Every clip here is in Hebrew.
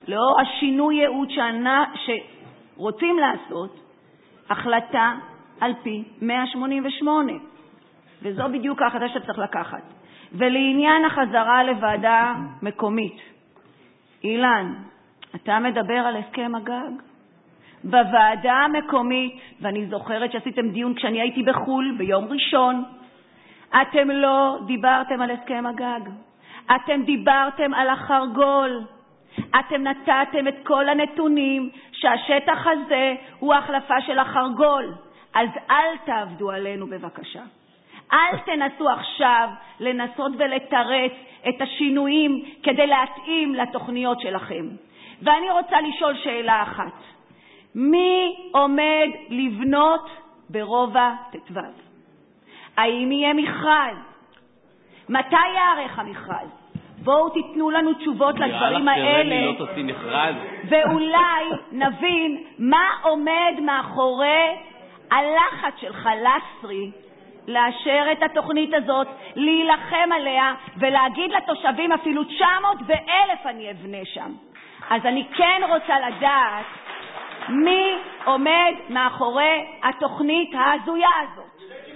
לאור השינוי ייעוד שרוצים לעשות, החלטה על פי 188. וזו בדיוק ההחלטה שצריך לקחת. ולעניין החזרה לוועדה מקומית, אילן, אתה מדבר על הסכם הגג? בוועדה המקומית, ואני זוכרת שעשיתם דיון כשאני הייתי בחול ביום ראשון, אתם לא דיברתם על הסכם הגג. אתם דיברתם על החרגול. אתם נתתם את כל הנתונים שהשטח הזה הוא החלפה של החרגול. אז אל תעבדו עלינו בבקשה. אל תנסו עכשיו לנסות ולתרץ את השינויים כדי להתאים לתוכניות שלכם. ואני רוצה לשאול שאלה אחת. מי עומד לבנות ברובע ט"ו? האם יהיה מכרז? מתי יערך המכרז? בואו תיתנו לנו תשובות לדברים האלה, לא תוציא מכרז. ואולי נבין מה עומד מאחורי הלחץ שלך לסרי לאשר את התוכנית הזאת, להילחם עליה ולהגיד לתושבים אפילו 900,000 אני אבנה שם. אז אני כן רוצה לדעת מי עומד מאחורי התוכנית ההזויה הזאת.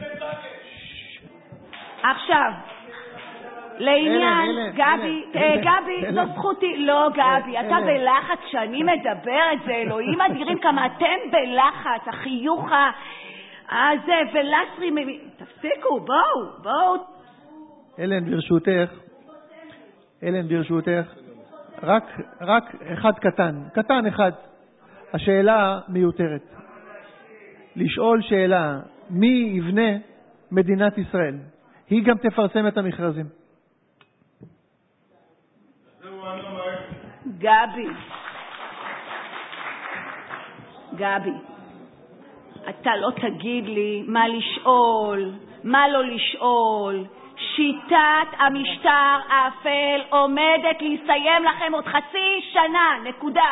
עכשיו, לעניין, גבי, זו זכותי, לא גבי, אתה בלחץ שאני מדברת, זה אלוהים אדירים כמה אתם בלחץ, החיוך הזה, ולסרי, תפסיקו, בואו. אלן, ברשותך, רק אחד קטן אחד. השאלה מיותרת. לשאול שאלה, מי יבנה מדינת ישראל? היא גם תפרסם את המכרזים. גבי, אתה לא תגיד לי מה לשאול, מה לא לשאול. שיטת המשטר האפל עומדת להסתיים לכם עוד חצי שנה, נקודה.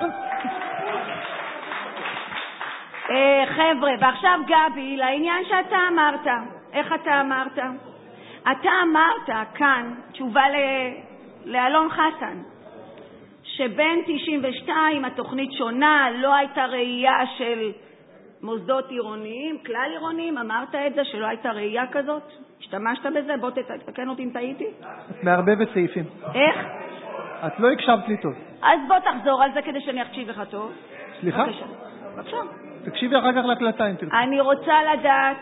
חבר'ה, ועכשיו גבי, לעניין שאתה אמרת, איך אתה אמרת? אתה אמרת כאן, תשובה לאלון חסן, שבין 92 התוכנית שונה, לא הייתה ראייה של מוסדות עירוניים, כלל עירוניים, אמרת את זה שלא הייתה ראייה כזאת? השתמשת בזה? בוא תתקן אותי אם טעיתי. את מערבבת סעיפים. איך? את לא הקשבת לי טוב. אז בוא תחזור על זה כדי שאני אקשיב לך טוב. סליחה? בבקשה. תקשיבי אחר כך להקלטה אם תרצי. אני רוצה לדעת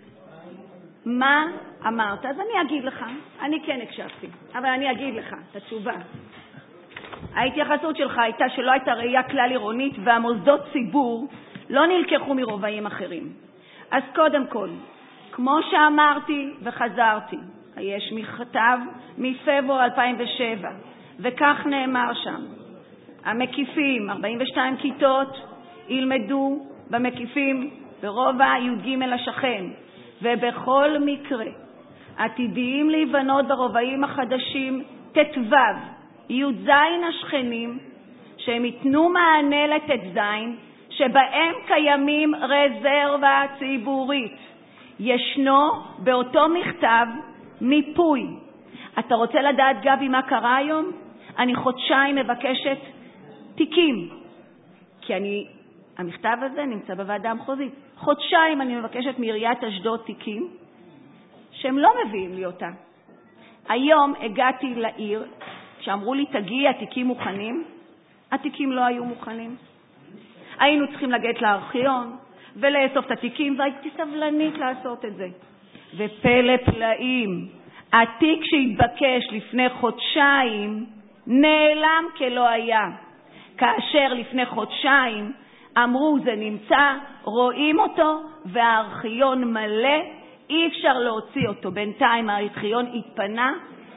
מה אמרת, אז אני אגיד לך. אני כן הקשבתי, אבל אני אגיד לך את התשובה. ההתייחסות שלך הייתה שלא הייתה ראייה כלל עירונית והמוסדות ציבור לא נלקחו מרובעים אחרים. אז קודם כל, כמו שאמרתי וחזרתי, יש מכתב מפברואר 2007, וכך נאמר שם, המקיפים, 42 כיתות, ילמדו במקיפים ברובע י"ג השכן, ובכל מקרה עתידיים להיבנות ברובעים החדשים ט"ו, י"ז השכנים, שהם ייתנו מענה לט"ז, שבהם קיימים רזרבה ציבורית. ישנו באותו מכתב מיפוי. אתה רוצה לדעת גבי מה קרה היום? אני חודשיים מבקשת תיקים, כי המכתב הזה נמצא בוועדה המחוזית. חודשיים אני מבקשת מעיריית אשדוד תיקים שהם לא מביאים לי אותה. היום הגעתי לעיר, כשאמרו לי תגיעי, התיקים מוכנים, התיקים לא היו מוכנים. היינו צריכים לגשת לארכיון ולאסוף את התיקים, והייתי סבלנית לעשות את זה. ופלא פלאים, התיק שהתבקש לפני חודשיים נעלם כלא היה. כאשר לפני חודשיים אמרו זה נמצא, רואים אותו והארכיון מלא, אי אפשר להוציא אותו. בינתיים הארכיון התפנה,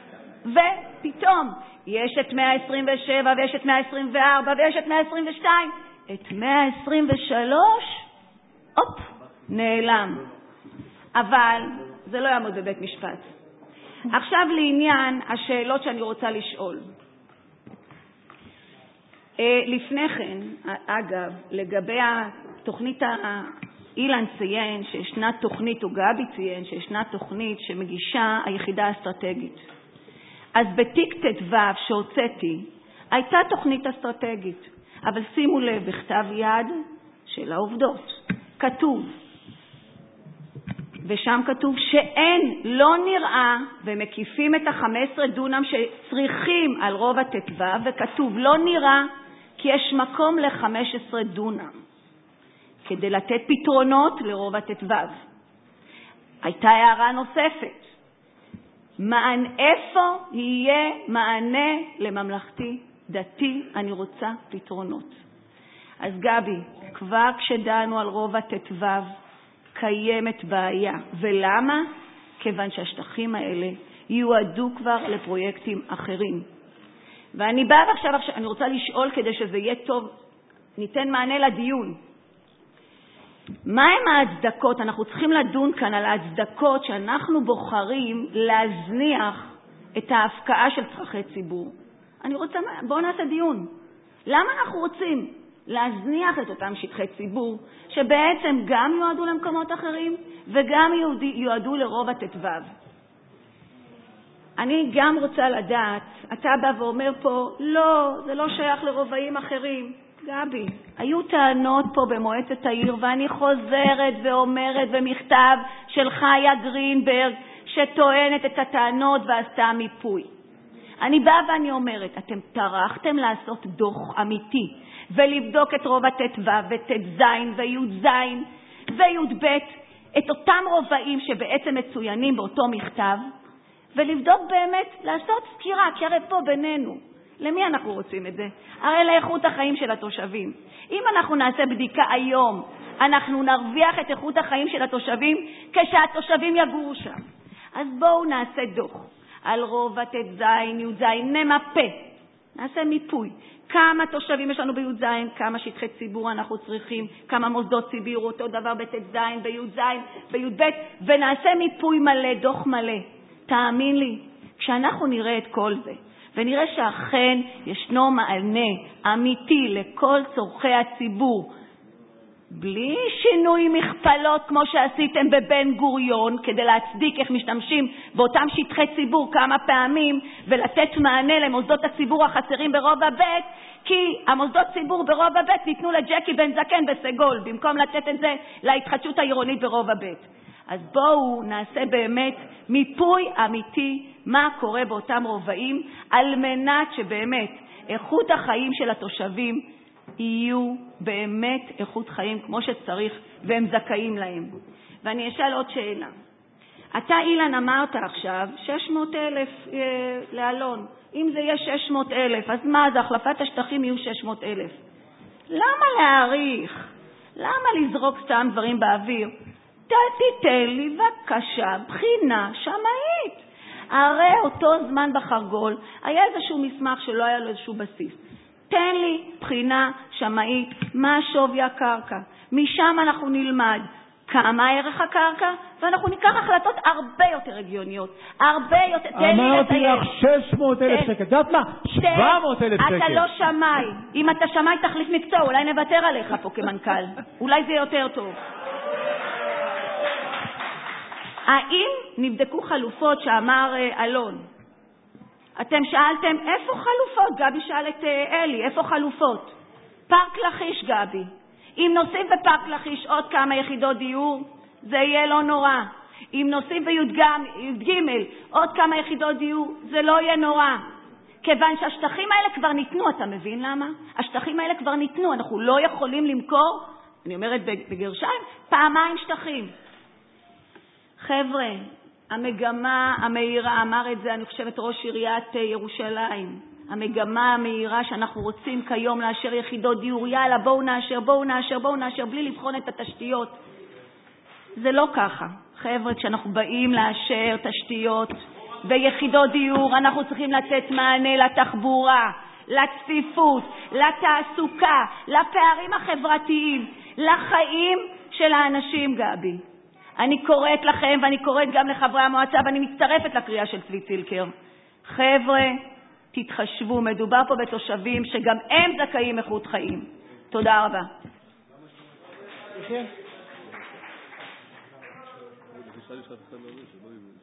ופתאום יש את 127 ויש את 124 ויש את 122. את 123, אופ, נעלם. אבל זה לא יעמוד בבית משפט. עכשיו לעניין השאלות שאני רוצה לשאול. לפני כן, אגב, לגבי התוכנית, אילן ציין שישנה תוכנית, או גבי ציין שישנה תוכנית שמגישה היחידה האסטרטגית. אז בתיק ט"ו שהוצאתי, הייתה תוכנית אסטרטגית, אבל שימו לב, בכתב יד של העובדות, כתוב, ושם כתוב שאין, לא נראה, ומקיפים את 15 דונם שצריכים על רובע ט"ו, וכתוב לא נראה כי יש מקום ל-15 דונם, כדי לתת פתרונות לרובע ט"ו. הייתה הערה נוספת, איפה יהיה מענה לממלכתי דתי? אני רוצה פתרונות. אז גבי, כבר כשדנו על רובע ט"ו, קיימת בעיה. ולמה? כיוון שהשטחים האלה יועדו כבר לפרויקטים אחרים. ואני באה עכשיו, אני רוצה לשאול כדי שזה יהיה טוב, ניתן מענה לדיון. מה הם ההצדקות? אנחנו צריכים לדון כאן על ההצדקות שאנחנו בוחרים להזניח את ההפקעה של צרכי ציבור. אני רוצה, בואו נעשה דיון. למה אנחנו רוצים להזניח את אותם שטחי ציבור שבעצם גם יועדו למקומות אחרים וגם יועדו לרובע ט"ו? אני גם רוצה לדעת, אתה בא ואומר פה, לא, זה לא שייך לרובעים אחרים. גבי, היו טענות פה במועצת העיר, ואני חוזרת ואומרת במכתב של חיה גרינברג, שטוענת את הטענות ועשתה מיפוי. אני באה ואני אומרת, אתם טרחתם לעשות דוח אמיתי, ולבדוק את רובע ט"ו וט"ז וי"ז וי"ב, את אותם רובעים שבעצם מצוינים באותו מכתב, ולבדוק באמת, לעשות סקירה, כי הרי פה בינינו, למי אנחנו רוצים את זה? הרי לאיכות החיים של התושבים. אם אנחנו נעשה בדיקה היום, אנחנו נרוויח את איכות החיים של התושבים כשהתושבים יגורו שם. אז בואו נעשה דוח על רובע ט"ז, י"ז, נמפה, נעשה מיפוי. כמה תושבים יש לנו בי"ז, כמה שטחי ציבור אנחנו צריכים, כמה מוסדות ציבור, אותו דבר בט"ז, בי"ז, בי"ב, ונעשה מיפוי מלא, דוח מלא. תאמין לי, כשאנחנו נראה את כל זה, ונראה שאכן ישנו מענה אמיתי לכל צורכי הציבור, בלי שינוי מכפלות כמו שעשיתם בבן גוריון, כדי להצדיק איך משתמשים באותם שטחי ציבור כמה פעמים, ולתת מענה למוסדות הציבור החסרים ברובע ב', כי המוסדות ציבור ברובע ב' ניתנו לג'קי בן זקן בסגול, במקום לתת את זה להתחדשות העירונית ברובע ב'. אז בואו נעשה באמת מיפוי אמיתי מה קורה באותם רובעים, על מנת שבאמת איכות החיים של התושבים יהיו באמת איכות חיים כמו שצריך, והם זכאים להם. ואני אשאל עוד שאלה. אתה, אילן, אמרת עכשיו 600,000 לאלון. אם זה יהיה 600,000, אז מה, זה החלפת השטחים יהיו 600,000. למה להעריך? למה לזרוק סתם דברים באוויר? תיתן לי בבקשה בחינה שמאית. הרי אותו זמן בחרגול היה איזשהו מסמך שלא היה לו איזשהו בסיס. תן לי בחינה שמאית, מה שווי הקרקע. משם אנחנו נלמד כמה ערך הקרקע, ואנחנו ניקח החלטות הרבה יותר הגיוניות. הרבה יותר. אמרתי לך 600,000 שקל. יודעת מה? 700,000 שקל. אתה לא שמאי. אם אתה שמאי תחליף מקצוע, אולי נוותר עליך פה כמנכ"ל. אולי זה יותר טוב. האם נבדקו חלופות שאמר אלון? אתם שאלתם איפה חלופות? גבי שאל את אלי, איפה חלופות? פארק לכיש, גבי. אם נוסיף בפארק לכיש עוד כמה יחידות דיור, זה יהיה לא נורא. אם נוסיף בי"ג עוד כמה יחידות דיור, זה לא יהיה נורא. כיוון שהשטחים האלה כבר ניתנו, אתה מבין למה? השטחים האלה כבר ניתנו, אנחנו לא יכולים למכור, אני אומרת בגרשיים, פעמיים שטחים. חבר'ה, המגמה המהירה, אמר את זה אני חושבת ראש עיריית ירושלים, המגמה המהירה שאנחנו רוצים כיום לאשר יחידות דיור, יאללה בואו נאשר, בואו נאשר, בואו נאשר, בלי לבחון את התשתיות. זה לא ככה. חבר'ה, כשאנחנו באים לאשר תשתיות ויחידות דיור, אנחנו צריכים לתת מענה לתחבורה, לצפיפות, לתעסוקה, לפערים החברתיים, לחיים של האנשים, גבי. אני קוראת לכם ואני קוראת גם לחברי המועצה, ואני מצטרפת לקריאה של צבי צילקר. חבר'ה, תתחשבו, מדובר פה בתושבים שגם הם זכאים איכות חיים. תודה רבה.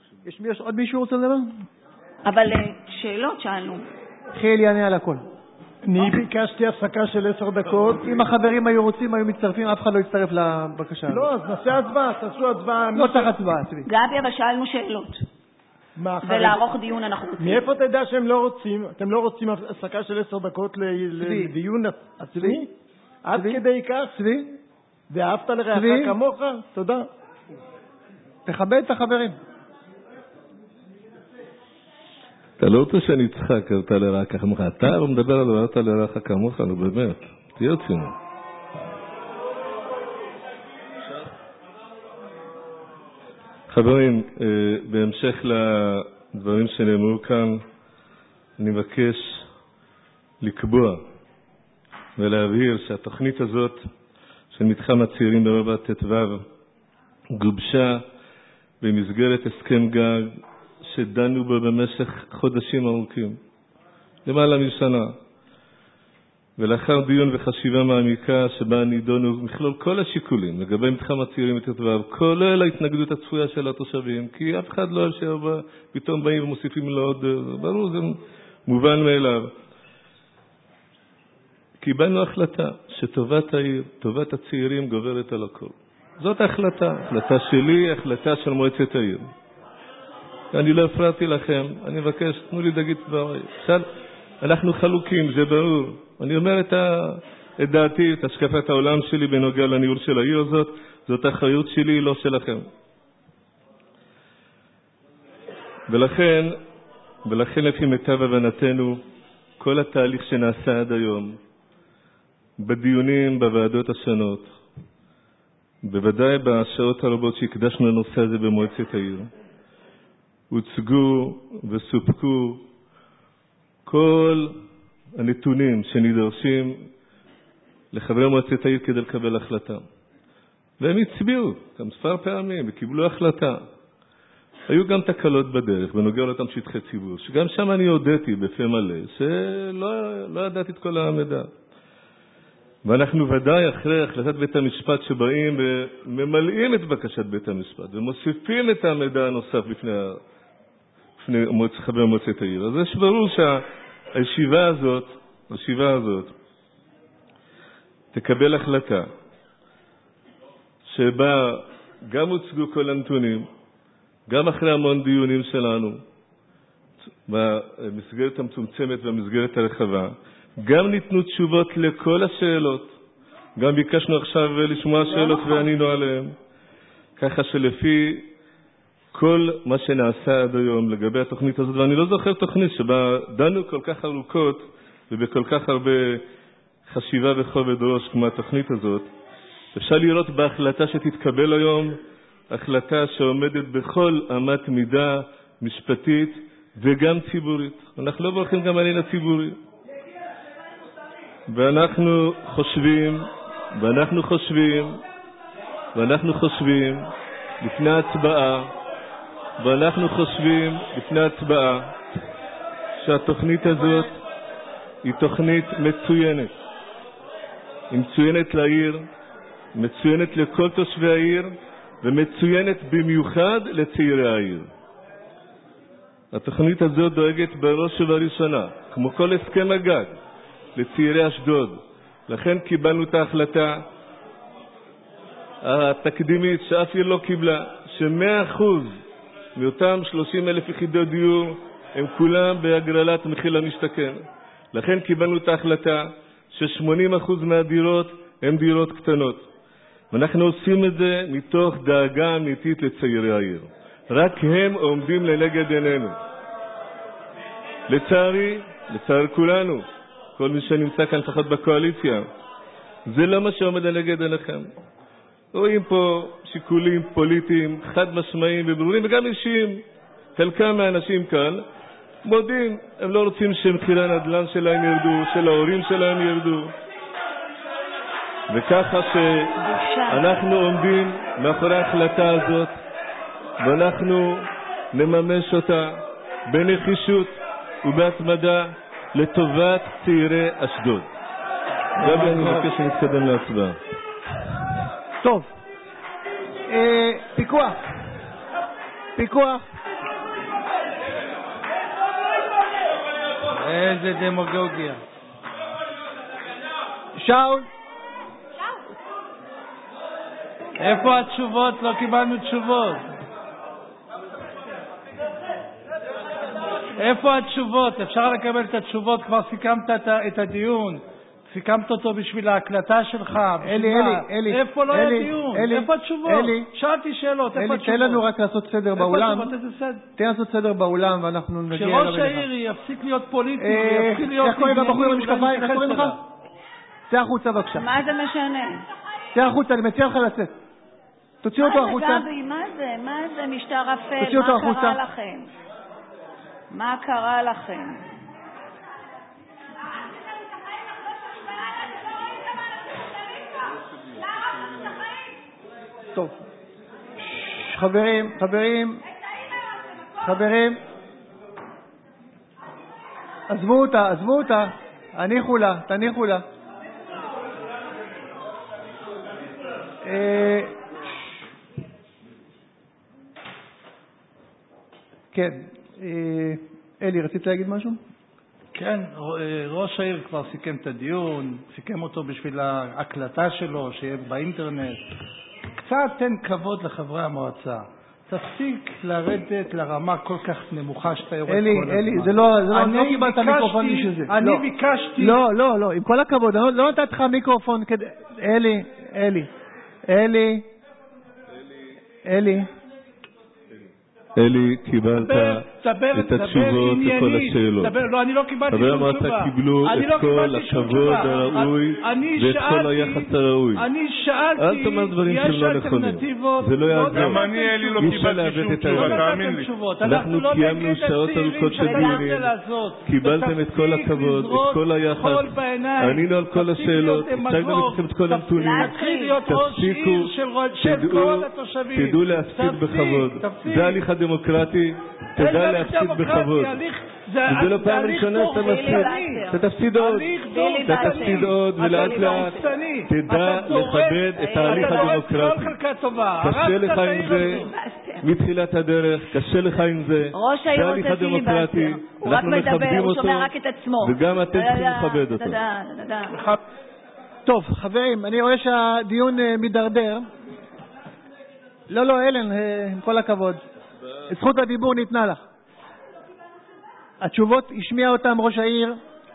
יש עוד מישהו רוצה לדבר? אבל שאלות שאלנו. חיל יענה על הכל. אני ביקשתי הפסקה של 10 דקות. אם החברים היו רוצים, היו מצטרפים, אף אחד לא יצטרף לבקשה. לא, אז נעשה הצבעה, תעשו הצבעה. לא צריך הצבעה, צבי. גבי, אבל שאלנו שאלות. ולערוך דיון אנחנו רוצים. מאיפה תדע שהם לא רוצים? אתם לא רוצים הפסקה של 10 דקות לדיון עצמי? עד כדי כך? צבי? ואהבת לרעך כמוך? תודה. תכבד את החברים. אתה לא רוצה שאני אצחק, אתה לרעך כמוך. אתה לא מדבר על ואהבת לרעך כמוך, נו באמת. תהיה רציני. חברים, בהמשך לדברים שנאמרו כאן, אני מבקש לקבוע ולהבהיר שהתוכנית הזאת של מתחם הצעירים ברובע ט"ו גובשה במסגרת הסכם גג שדנו בו במשך חודשים ארוכים, למעלה משנה, ולאחר דיון וחשיבה מעמיקה שבה נידונו מכלול כל השיקולים לגבי מתחם הצעירים בט"ו, כולל ההתנגדות הצפויה של התושבים, כי אף אחד לא אוהב שפתאום באים ומוסיפים לו עוד, ברור, זה מובן מאליו. קיבלנו החלטה שטובת העיר, טובת הצעירים גוברת על הכל. זאת ההחלטה, החלטה שלי, החלטה של מועצת העיר. אני לא הפרעתי לכם, אני מבקש, תנו לי להגיד דבריי. אנחנו חלוקים, זה ברור. אני אומר את דעתי, את השקפת העולם שלי בנוגע לניהול של העיר הזאת, זאת האחריות שלי, לא שלכם. ולכן לפי מיטב הבנתנו, כל התהליך שנעשה עד היום, בדיונים, בוועדות השונות, בוודאי בשעות הרבות שהקדשנו לנושא הזה במועצת העיר, הוצגו וסופקו כל הנתונים שנדרשים לחברי מועצת העיר כדי לקבל החלטה. והם הצביעו גם מספר פעמים וקיבלו החלטה. היו גם תקלות בדרך בנוגע לאותם שטחי ציבור, שגם שם אני הודיתי בפה מלא, שלא ידעתי את כל המידע. ואנחנו ודאי אחרי החלטת בית המשפט שבאים וממלאים את בקשת בית המשפט ומוסיפים את המידע הנוסף בפני חברי מועצת העיר. אז יש ברור שהישיבה הזאת תקבל החלטה שבה גם הוצגו כל הנתונים, גם אחרי המון דיונים שלנו במסגרת המצומצמת והמסגרת הרחבה, גם ניתנו תשובות לכל השאלות, גם ביקשנו עכשיו לשמוע שאלות וענינו עליהן, ככה שלפי כל מה שנעשה עד היום לגבי התוכנית הזאת, ואני לא זוכר תוכנית שבה דנו כל כך ארוכות ובכל כך הרבה חשיבה וכובד ראש כמו התוכנית הזאת, אפשר לראות בהחלטה שתתקבל היום, החלטה שעומדת בכל אמת מידה משפטית וגם ציבורית. אנחנו לא בורחים גם עניין הציבורי. ואנחנו חושבים לפני הצבעה, שהתוכנית הזאת היא תוכנית מצוינת. היא מצוינת לעיר, מצוינת לכל תושבי העיר, ומצוינת במיוחד לצעירי העיר. התוכנית הזאת דואגת בראש ובראשונה, כמו כל הסכם הגג, לצעירי אשדוד. לכן קיבלנו את ההחלטה התקדימית שאף עיר לא קיבלה, ש100% מאותם 30,000 יחידות דיור הם כולם בהגרלת מחיר למשתכן. לכן קיבלנו את ההחלטה ש80% מהדירות הן דירות קטנות. ואנחנו עושים את זה מתוך דאגה אמיתית לצעירי העיר. רק הם עומדים לנגד עינינו. לצערי כולנו, כל מי שנמצא כאן לפחות בקואליציה, זה לא מה שעומד לנגד עיניכם. רואים פה שיקולים פוליטיים חד משמעיים וברורים וגם אישיים. חלקם מהאנשים כאן מודים, הם לא רוצים שמחירי הנדל"ן שלהם ירדו, של ההורים שלהם ירדו. וככה שאנחנו עומדים מאחורי ההחלטה הזאת, ואנחנו נממש אותה בנחישות ובהתמדה לטובת צעירי אשדוד. גבי, אני מבקש שנתקדם להצבעה. טוב. פיקוח. איזה דמגוגיה. שאול. איפה התשובות? לא קיבלנו תשובות. איפה התשובות? אפשר לקבל את התשובות? כבר סיכמת את הדיון. סיכמת אותו בשביל ההקלטה שלך. אלי. איפה לא היה דיון? איפה התשובות? שאלתי שאלות, איפה התשובות? תן לנו רק לעשות סדר באולם. איפה התשובות? איזה סדר? תן לעשות סדר באולם ואנחנו נגיע אליו. שראש העיר יפסיק להיות פוליטי, יפסיק להיות... איך קוראים לבחור עם המשקפיים? איך קוראים לך? צא החוצה בבקשה. מה זה משנה? צא החוצה, אני מציע לך לצאת. תוציאו אותו החוצה. מה זה משטר אפל? תוציאו אותו החוצה. מה קרה לכם? מה קרה לכם? טוב. חברים. עזבו אותה. תניחו לה. כן. אלי, רצית להגיד משהו? כן, ראש העיר כבר סיכם את הדיון, סיכם אותו בשביל ההקלטה שלו, שיהיה באינטרנט. קצת תן כבוד לחברי המועצה. תפסיק לרדת לרמה כל כך נמוכה שאתה יורד כל הזמן. אלי, זה לא קיבלת מיקרופון בשביל זה. אני ביקשתי... לא, עם כל הכבוד, לא נתת לך מיקרופון כדי... אלי, קיבלת את התשובות לכל השאלות. לא, אני לא קיבלתי שום תשובה. חברי המועצה קיבלו את כל הכבוד הראוי ואת כל היחס הראוי. אני שאלתי, אל תאמר דברים שהם לא נכונים. זה לא יעזור. גם אני, אלי, לא קיבלתי שום תשובה, תאמין לי. אנחנו קיימנו שעות ארוכות של דיונים. קיבלתם את כל הכבוד, את כל היחס. ענינו על כל השאלות. הצגנו לכם את כל הנתונים. תפסיקו, תדעו להפסיד בכבוד. זה הליך הדמוקרטי, תדע להפסיד בכבוד. וזה לא פעם ראשונה שאתה מפסיד. אתה תפסיד עוד ולאט לאט תדע לכבד את ההליך הדמוקרטי. קשה לך עם זה מתחילת הדרך, קשה לך עם זה. זה ההליך הדמוקרטי, אנחנו מכבדים אותו וגם אתם צריכים לכבד אותו. טוב, חברים, אני רואה שהדיון מדרדר. לא, אלן, עם כל הכבוד. זכות הדיבור ניתנה לך. התשובות, השמיע אותם ראש העיר.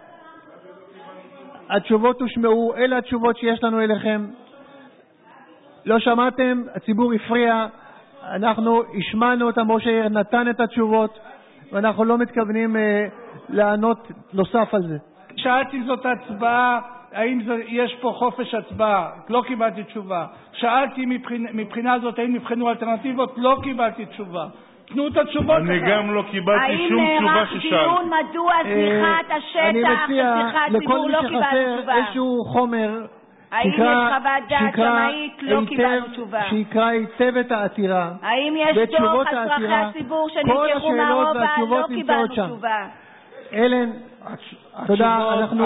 התשובות הושמעו, אלה התשובות שיש לנו אליכם. לא שמעתם, הציבור הפריע, אנחנו השמענו אותם, ראש העיר נתן את התשובות, ואנחנו לא מתכוונים לענות נוסף על זה. שאלתי זאת הצבעה, האם יש פה חופש הצבעה? לא קיבלתי תשובה. שאלתי מבחינה זאת, האם נבחנו אלטרנטיבות? לא קיבלתי תשובה. תנו את התשובות. אני גם לא קיבלתי שום תשובה ששאלתי. האם נערך דיון מדוע שיחת השטח ושיחת ציבור לא קיבלנו תשובה? איזשהו חומר האם יש חוות דעת שמאית? לא קיבלנו תשובה. שיקרא היטב את העתירה. האם יש דוח הצרכי הציבור שנלקחו מהרובע? לא קיבלנו תשובה. אלן, תודה.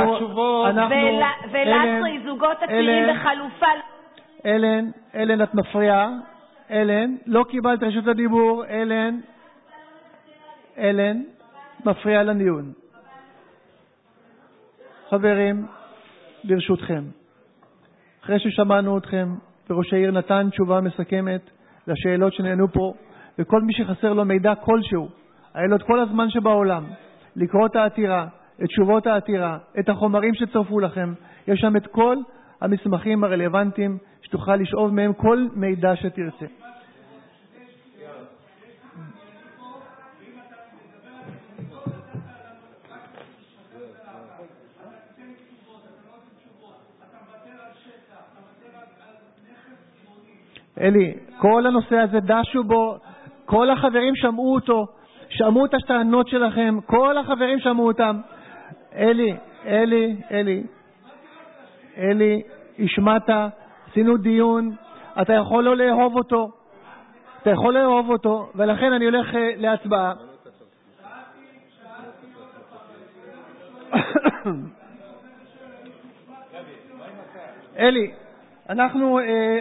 ולצרי, זוגות הצעירים בחלופה. אלן, את מפריעה. אלן, לא קיבלת רשות הדיבור. אלן, מפריע לדיון. חברים, ברשותכם, אחרי ששמענו אתכם, וראש העיר נתן תשובה מסכמת לשאלות שנענו פה, וכל מי שחסר לו מידע כלשהו, היה לו את כל הזמן שבעולם לקרוא את העתירה, את תשובות העתירה, את החומרים שצרפו לכם. יש שם את כל המסמכים הרלוונטיים שתוכל לשאוב מהם כל מידע שתרצה. אלי, כל הנושא הזה דשו בו, כל החברים שמעו אותו, שמעו את הטענות שלכם, כל החברים שמעו אותם. אלי, השמעת, עשינו דיון, אתה יכול לא לאהוב אותו, ולכן אני הולך להצבעה. אלי, אנחנו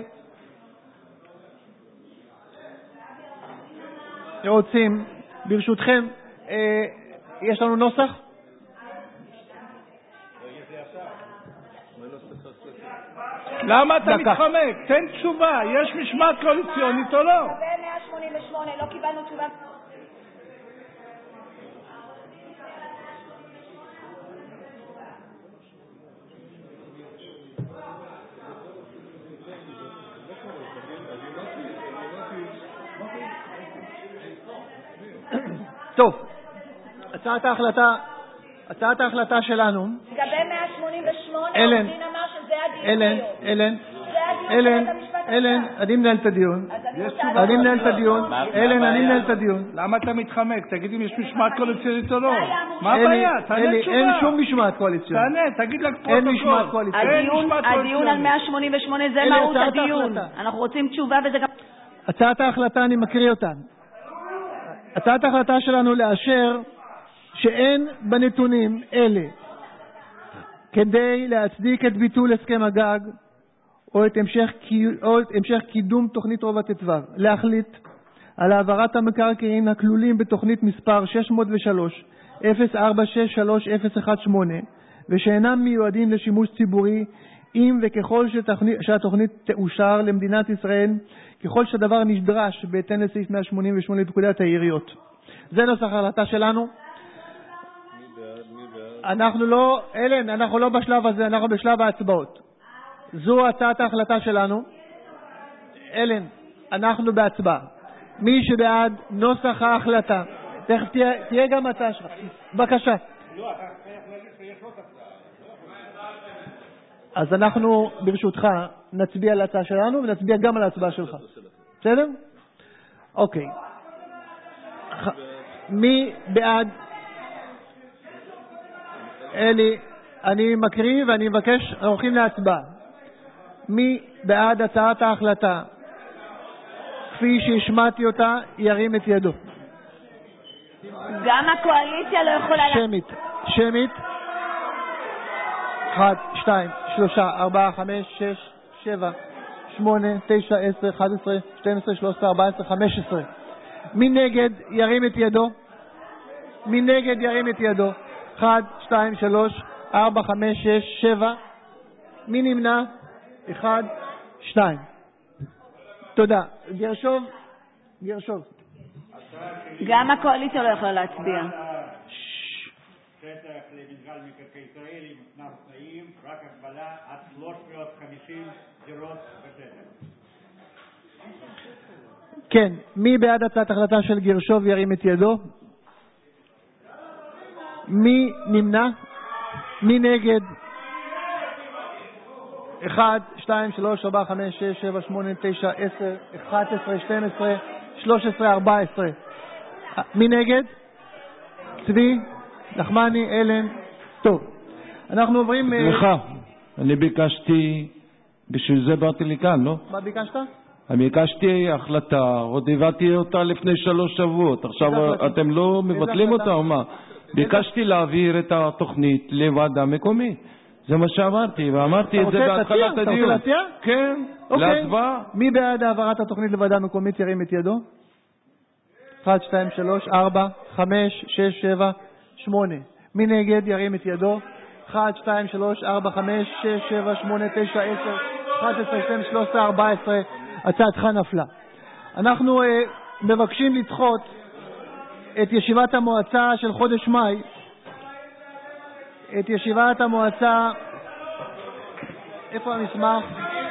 רוצים, ברשותכם, יש לנו נוסח? למה אתה מתחמק? תן תשובה, יש משמעת קואליציונית או לא? ב-188 לא קיבלנו תשובה. טוב, הצעת ההחלטה שלנו, לגבי 188, אלן, עורך דין אמר שזה הדיון היום. אלן, אני מנהל את הדיון. אני מנהל את הדיון. למה אתה מתחמק? תגיד אם יש משמעת קואליציונית או לא. מה הבעיה? תענה תשובה. אין שום משמעת קואליציונית. תענה, תגיד לפרוטוקול. אין משמעת קואליציונית. הדיון על 188 זה מהות הדיון. אנחנו רוצים תשובה וזה גם... הצעת ההחלטה, אני מקריא אותן. הצעת ההחלטה שלנו לאשר שאין בנתונים אלה כדי להצדיק את ביטול הסכם הגג או את המשך קידום תוכנית רובע ט"ו, להחליט על העברת המקרקעין הכלולים בתוכנית מספר 603 0463 ושאינם מיועדים לשימוש ציבורי אם וככל שהתוכנית תאושר למדינת ישראל, ככל שהדבר נדרש בהתאם לסעיף 188 לפקודת העיריות. זה נוסח ההחלטה שלנו. אנחנו לא בשלב הזה, אנחנו בשלב ההצבעות. זו הצעת ההחלטה שלנו. אלן, אנחנו בהצבעה. מי שבעד נוסח ההחלטה, תכף תהיה גם הצעה שלך. בבקשה. אז אנחנו ברשותך נצביע על ההצעה שלנו ונצביע גם על ההצבעה שלך. בסדר? אוקיי. מי בעד? אלי, אני מקריא ואני מבקש, הולכים להצבעה. מי בעד הצעת ההחלטה כפי שהשמעתי אותה, ירים את ידו. גם הקואליציה לא יכולה... שמית. 1, 2, 3, 4, 5, 6, 7, 8, 9, 10, 11, 12, 13, 14, 15. מי נגד ירים את ידו? 1, 2, 3, 4, 5, 6, 7. מי נמנע? 1, 2. תודה. גרשוב. גם הקואליציה לא יכולה להצביע. שטח למינהל מקרקעי ישראל עם תנאי תנאים, רק הגבלה עד 350 דירות בשטח. כן, מי בעד הצעת החלטה של גרשוב ירים את ידו? מי נמנע? מי נגד? 1, 2, 3, 4, 5, 6, 7, 8, 9, 10, 11, 12, 13, 14. מי נגד? צבי, נחמני, אלן. טוב, אנחנו עוברים... סליחה, אני ביקשתי, בשביל זה באתי לכאן, לא? מה ביקשת? אני ביקשתי החלטה, עוד הבאתי אותה לפני 3 שבועות, עכשיו אתם לא מבטלים אותה או מה? ביקשתי להעביר את התוכנית לוועדה מקומית, זה מה שאמרתי, ואמרתי את זה בהתחלת הדיון. אתה רוצה להציע? כן, להצבעה. מי בעד העברת התוכנית לוועדה מקומית ירים את ידו? 1, 2, 3, 4, 5, 6, 7, 8. מי נגד ירים את ידו? 1, 2, 3, 4, 5, 6, 7, 8, 9, 10, 11, 12, 13, 14. הצעתך נפלה. אנחנו מבקשים לדחות את ישיבת המועצה של חודש מאי, את ישיבת המועצה, איפה המסמך?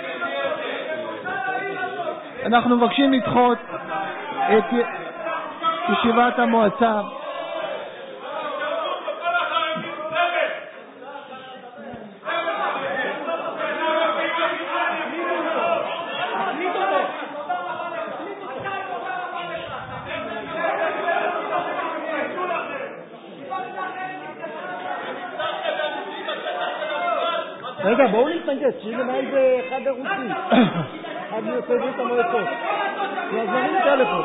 אנחנו מבקשים לדחות את ישיבת המועצה רגע, בואו נתנגד, שיהיה לנהל באחד ערוצי. אחד מיוצגים את המועצות. יעזרים טלפון.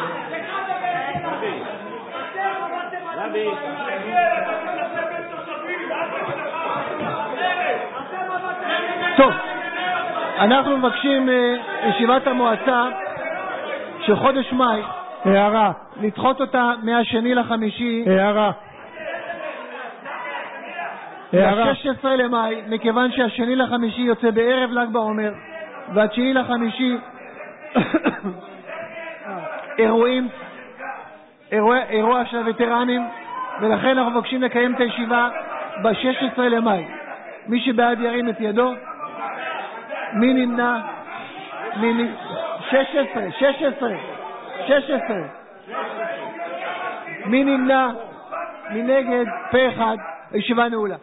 טוב, אנחנו מבקשים ישיבת המועצה של חודש מאי, הערה, לדחות אותה מה2 ל5. הערה. ב-16 למאי, מכיוון שהשני לחמישי יוצא בערב ל"ג בעומר, והתשיעי לחמישי אירוע של הווטרנים, ולכן אנחנו מבקשים לקיים את הישיבה ב-16 למאי. מי שבעד ירים את ידו. מי נמנע? 16. מי נמנע? מי נגד? פה אחד. הישיבה נעולה.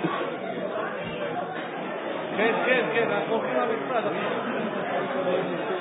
כן, אנחנו הולכים למשרד.